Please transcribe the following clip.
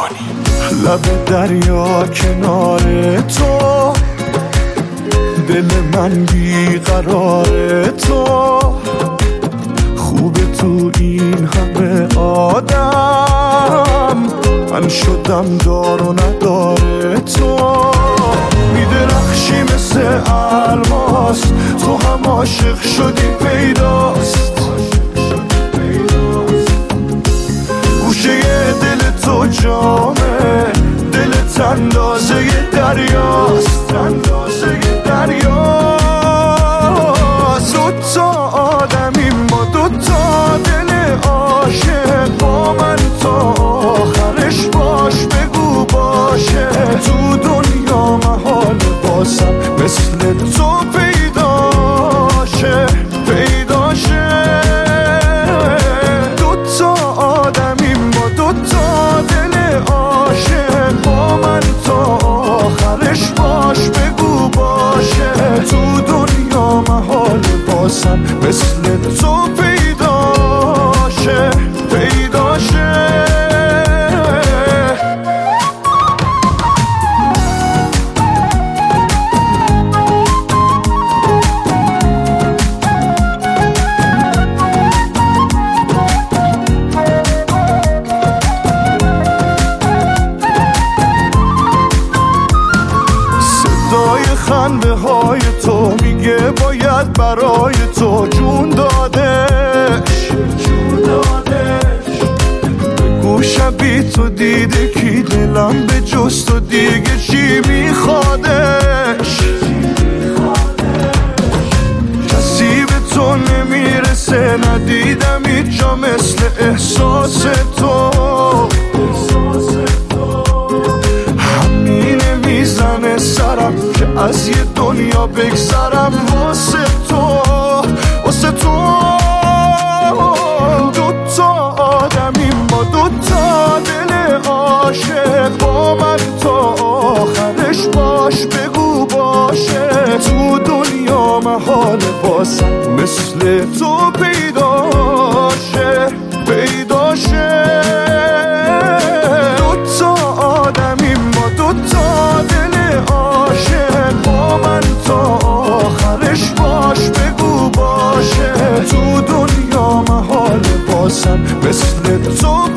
لب دریا کنار تو، دل من بیقرار تو، خوبه تو این همه آدم، من شدم دار و نداره تو. میدرخشی مثل الماس، تو هم عاشق شدی پیداست، گوشه دل تو جامه، دلت اندازه دریاست، اندازه دریاست. دوتا آدمی ما، دوتا دل عاشق، با من تا آخرش باش، بگو باشه. تو دنیا محال باسم مثل تو پیداشه، پیداشه. دوتا آدمی ما، دوتا دل عاشق، با من تا آخرش باش، بگو باشه. تو دنیا محال باسم مثل تو پیداشه، پیداشه. خنده های تو میگه باید برای تو جون دادش، جون دادش. بگو شبی تو دیده کی دلم به جز تو دیگه چی میخوادش. کسی به تو نمیرسه، ندیدم اینجا مثل احساس تو. همینه میزنه سرم که از یه دنیا بگذرم واسه تو، واسه تو. دوتا آدمی ما، دوتا دل عاشق، با من تا آخرش باش، بگو باشه. تو دنیا محال باسم مثل تو پیداشه، پیداشه. دوتا آدمی ما، دوتا دل عاشق، با من تا آخرش باش، بگو باشه. تو دنیا محال باسم مثل تو